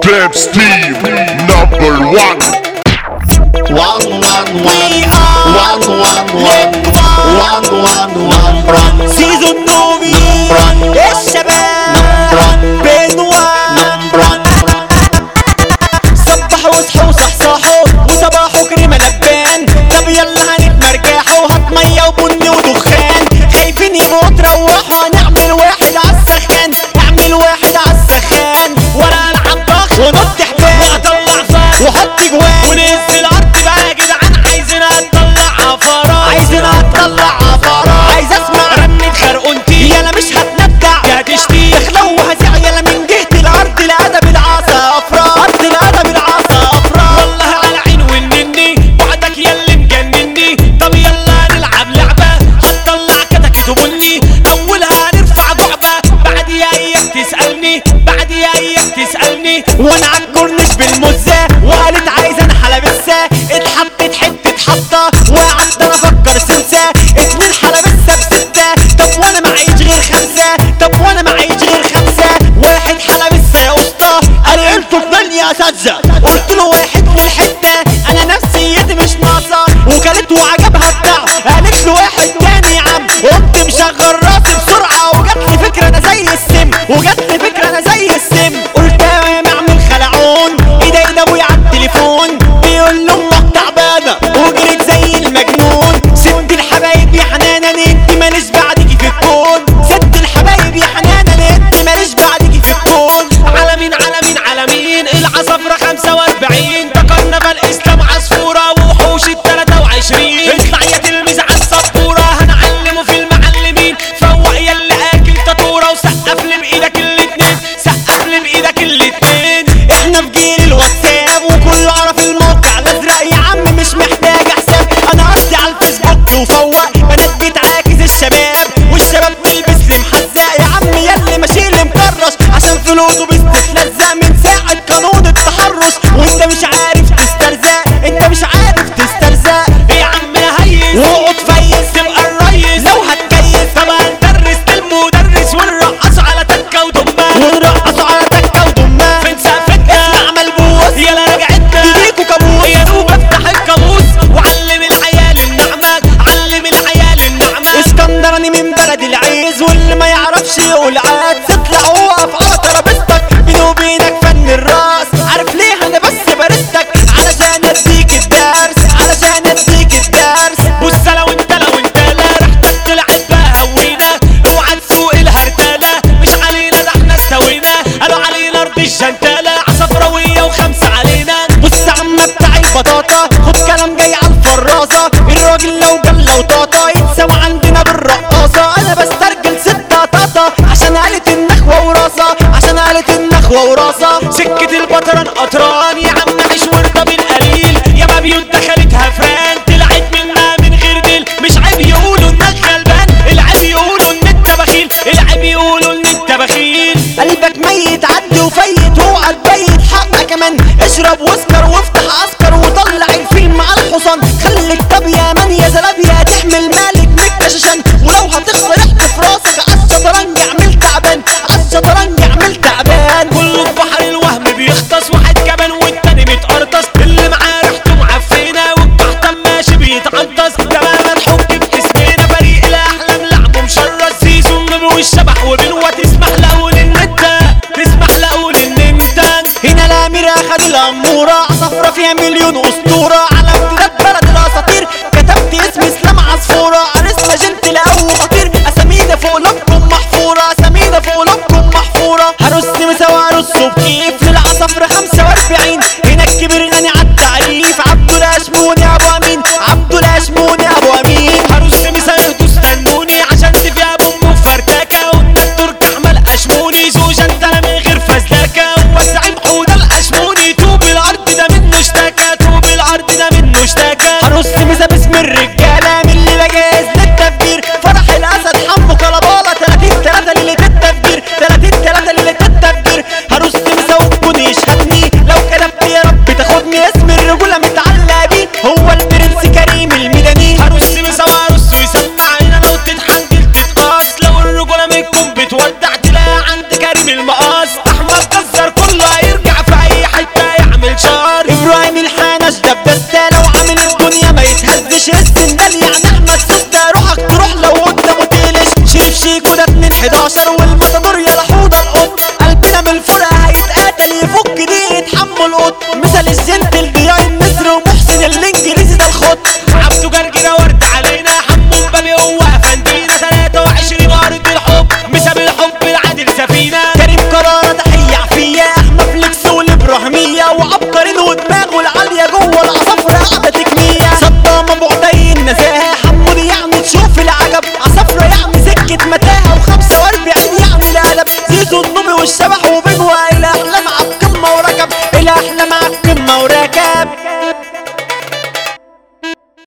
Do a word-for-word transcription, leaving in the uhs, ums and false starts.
Dance Team number one. One one one one one one one one one سيزو النوبي الشباب بنوان صبحوا وصحوا وصحصحوا وصباحوا كريمة لبان. طب يلا هنتمرجحوا هات مية وبني ودخان. خايفين يبقوا تروحوا هنعمل واحد عالسخان. نعمل واحد عالسخان ولا العب ضغط ونط حبال واطلع فاق وحط جوان وننزل ارض بقى يا جدعان. عايزينها تطلع عفارات عايزينها تطلع عفارات. عايز اسمع رنة خرقونتي يلا مش هتندع يا تشتيخ لو هزع يلا من جهة الارض الادب العصا افراد. ارض الادب العصا افراد والله على عين والنني وعدك ياللي مجنني. طب يلا نلعب لعبة هتطلع كتكت وبني. اولها نرفع جعبة بعد يا اياك تسألني بعد يا اياك تسألني. وانا عالكورنيش بالمزة وقالت عايزة انا حلبسة. اتحطت حتة حطة وقعدت انا افكر سنسة. اتنين حلبسة بستة طب وانا معيش غير خمسة. طب وانا معيش غير خمسة. واحد حلبسة يا اسطى قال انتوا اتنين يا اساتذة. قلت له واحد في الحتة انا نفسيتي مش ناقصة. وكلت وعجبها الدع قالت له واحد تاني يا عم. قمت مشغل راسي بسرعة وجات لي فكرة انا زي السم وجات لي فكرة انا زي السم. قلت يا معمل خلعون ايدا ايدا ابويا عالتليفون بيقول له امك تعبانة وجريت زي المجنون. ست الحبايب يا حنانة انت ماليش بعدكي في الكون. ست الحبايب يا حنانة انت ماليش بعدكي في الكون. على مين على مين على مين العصفرة خمسة واربعين. ذكرنا بالاسلام عصفورة ووحوش التلاتة وعشرين. اطلع يا تلميذ عالسبورة هنعلمه في المعلمين. فوق ياللي اكل تطورة وسقف لي بايدك الاتنين. سقف لي بايدك الاتنين. احنا في جيل الواتساب وكله عرف الموقع الازرق يا عم مش محتاج حساب. انا قصدي على الفيسبوك وفوق بنات بتعاكس الشباب والشباب تلبس لي محزق. يا عم ياللي ماشي لي مكرش عشان فلوسه بتتلزق من ساعة قانون التحرش. وانت مش عارف تسترزق انت مش عارف تسترزق. يا عم هيس واقعد فيس تبقى الريس لو هتكيس. طب هندرس للمدرس ونرقص على تكة ودمة ونرقص على تكة ودمة. فين سقفتنا اسمع ملبوس يلا رجعتنا ايديكوا كابوس. يا دوب افتح الكابوس وعلم العيال النعمة علم العيال النعمة. اسكندراني من بلد العيز واللي ما يعرفش يقول عاد. تطلع وقف على ترابيزتك بيني وبينك فن الراس. عارف ليه انا بس بارستك علشان اديك الدرس علشان اديك الدرس. بص لو انت لو انت لا ريحتك طلعت بقى هوينا. اوعى تسوق الهرتلة مش علينا ده احنا استوينا. قالوا علينا ارض الجنتلة عصفراوية وخمسة علينا. بص عم بتاع البطاطا خد كلام جاي على الفرازة. الراجل لو جل لو طاطا يتساوى عندنا بالرقاصة. انا بسترجل ستة طاطا عشان قالت النخوة وراسة عشان قالت النخوة وراسة. سكة البطران قطران يا عم مش ورطة بالقليل. يا ما بيوت دخلتها فران طلعت منها من غير ديل. مش عيب يقولوا انك غلبان العيب يقولوا ان انت بخيل. العيب يقولوا ان انت بخيل. قلبك ميت عدي وفيت اوعى تبيت حقك كمان. اشرب واسكر وافتح عسكر وطلع الفيل مع الحصان. خليك طب يا من يا زلابيا تحمل مالك مكششان. ولو هتخسر احتف راسك عالشطرنج اعمل تعبان عالشطرنج اعمل تعبان. كله في بحر الوهم بيغطس واحد كمان والتاني متقرطس. اللي معاه ريحته معفنة والقحطان ماشي بيتعنطس. تماما حك باسمنا فريق الاحلام لعبه مشرس. سيزو النبي والشبح وبنوة تسمح لاقول ان انت تسمح لاقول ان انت. هنا الامير اخد الامورة عصفرة فيها مليون اسطورة. على امتداد بلد الاساطير كتبت اسم اسلام عصفورة. عرسنا جنتل او خطير اسامينا فوق لبكم محفورة اسامينا فوق لبكم محفورة. هرص مساوي هرصه بكيف للعصفرة خمسة واربعين. هنا الكبير غني